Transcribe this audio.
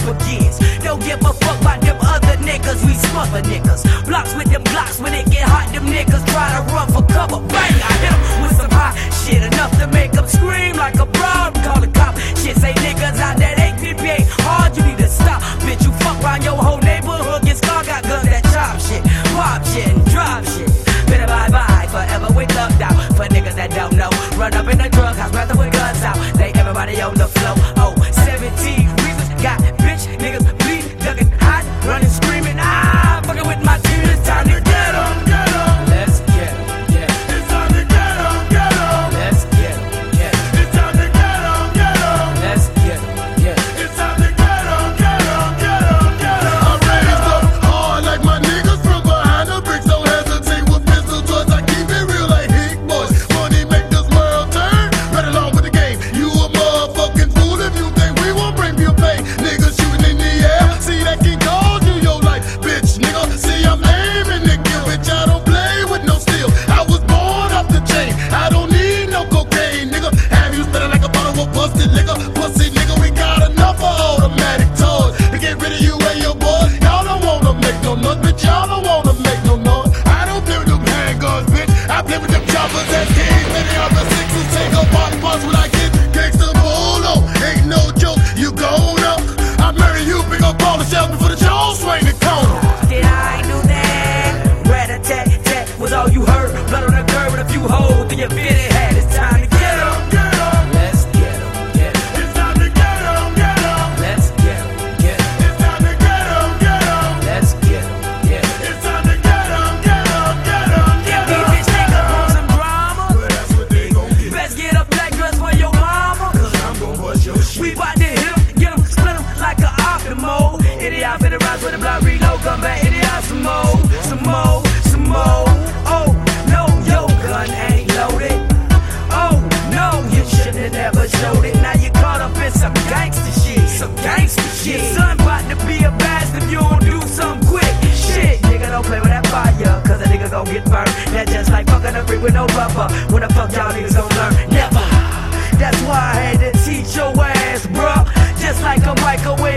begins. Don't give a fuck about them other niggas, we smother niggas. Blocks with them blocks, when it get hot, them niggas try to run for cover. Bang, I hit them with some hot shit, enough to make them scream like a broad. Call the cop, shit say niggas out that APP ain't hard, you need to stop. Bitch, you fuck around your whole neighborhood, get scar, got guns that chop shit, pop shit, and drop shit. Better bye-bye, forever with thugged out. For niggas that don't know, run up in the drug house, rather with guns out. They everybody on the floor, oh, 17 reasons, got bitch, niggas bleed, ducking hot, running, screaming, ah, fucking with my team, it's time to get 'em, get 'em. Let's get 'em, yeah. It's time to get 'em, get 'em. Let's get 'em, yeah. It's time to get 'em, get 'em. Let's get 'em, yeah. It's time to get 'em, get 'em, get 'em, get 'em. I raised up hard like my niggas from behind the bricks. Don't hesitate with pistol drugs. I keep it real like Hick Boys. Money make this world turn. Right along with the game. You a motherfucking fool if you think we won't bring you pain. Niggas shooting in the air. See that King called you your life, bitch, nigga. See I'm aiming to kill, bitch. I don't play with no steel. I was born off the chain. I don't need no cocaine, nigga. Have you spinning like a bottle of busted liquor? Pussy nigga, we got enough of automatic toys to get rid of you and your boys. Y'all don't wanna make no noise, bitch. Y'all don't wanna make no noise. I don't play with them handguns, bitch. I play with them choppers that came. Many other sixes take up my parts when I get gangsta polo. Ain't no joke, you grown up. I marry you, pick up all the shells before the jaws swing the corner. Did I do that? Rat-a-tat-tat was all you heard. Blood on the curb with a few holes in your fitted hat. It's time to get 'em, get 'em. Let's get 'em, yeah. It's time to get 'em, get 'em. Let's get 'em, yeah. It's time to get 'em, get 'em. Let's get 'em, yeah. It's time to get 'em, get 'em, get 'em, get These 'em. bitch niggas want some drama. That's what they gon' get. Best get a black dress for your mama. I'm gon' bust your shit. We bout to hit 'em, get 'em, split 'em like a Optimo. Idiot for the rise with the block reload, come back, idiot some more, some more, some more. Oh, no, your gun ain't loaded. Oh, no, you should've never showed it. Now you caught up in some gangster shit, some gangster shit. Son bout to be a bastard if you don't do something quick. Shit, nigga, don't play with that fire, cause a nigga gon' get burned. That's just like fucking a freak with no rubber. When the fuck y'all niggas gon' learn? Never. That's why I had to teach your ass, bruh. Just like a microwave.